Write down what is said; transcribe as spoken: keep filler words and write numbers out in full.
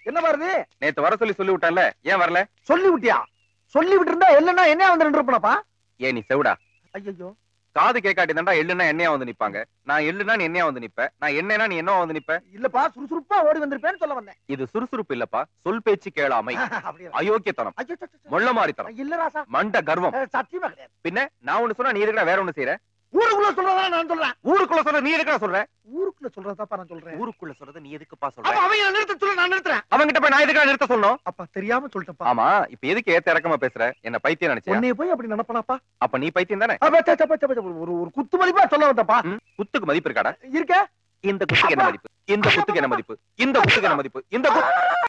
என்ன பாருது? நேத்து வர சொல்லி சொல்லி விட்டான்ல, ஏன் வரல? சொல்லி விட்டியா? சொல்லி விட்டு இருந்தா இல்லன்னா என்ன வந்து நின்று இருப்பனப்பா? ஏன் நீ செவுடா? ஐயோ, காது கேட்காட்டி தான்டா எள்ளுனா எண்ணெயா வந்து நிப்பாங்க. நான் எள்ளுனா நீ எண்ணெயா வந்து நிப்ப. நான் எண்ணெய்னா நீ என்னவா வந்து நிப்ப? இல்லப்பா, சுறுசுறுப்பா ஓடி வந்திருப்பேன்னு சொல்ல வந்தேன். இது சுறுசுறுப்பு இல்லப்பா, சொல் பேச்சு கேளாமை, அப்படியே. அயோக்கியத்தனம், ஐயோ, சே, சே, சே. மொள்ள மாறித்தனம், இல்ல ராசா, மண்ட கர்வம். அஹ், சத்தியமா கிடையாது. பின்ன நான் ஒண்ணு சொன்னா நீ எதுக்குடா வேற ஒண்ணு செய்யற? ஊருக்குள்ள சொல்றதா நான் சொல்றேன். ஊருக்குள்ள சொல்ற நீ எதுக்குடா சொல்ற? ஊருக்குள்ள சொல்றதாப்பா நான் சொல்றேன். ஊருக்குள்ள சொல்றத நீ எதுக்குப்பா சொல்ற? அப்ப அவன் நிறுத்த சொல்ல நான் நிறுத்துறேன். அவங்கிட்ட போய் நான் எதுக்குடா நிறுத்த சொல்லணும்? அப்பா தெரியாம சொல்லிட்டேன்ப்பா. ஆமா, இப்ப எதுக்கு ஏத்த இறக்கமா பேசுற? என்ன பைத்தியம் நினைச்சியா? உன்னைய போய் அப்படி நினைப்பனாப்பா? அப்ப நீ பைத்தியம் தானே? அப்ப சே, சே, சே, சே, ஒரு ஒரு குத்து மதிப்பா சொல்ல வந்தப்பா. ம்? குத்துக்கு மதிப்பு இருக்காடா? இருக்க இந்த குத்துக்கு என்ன மதிப்பு? இந்த குத்துக்கு என்ன மதிப்பு? இந்த குத்துக்கு என்ன மதிப்பு? இந்த குத்து